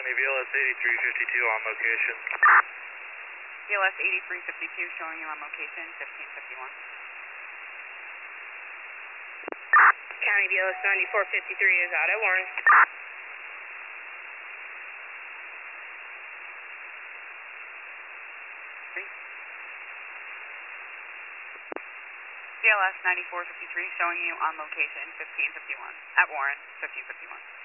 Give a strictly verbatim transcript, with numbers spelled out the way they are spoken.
County, V L S eighty-three fifty-two on location. V L S eighty-three fifty-two showing you on location, fifteen fifty-one. County V L S ninety-four fifty-three is out at Warren. V L S ninety-four fifty-three showing you on location, fifteen fifty-one. At Warren, fifteen fifty-one.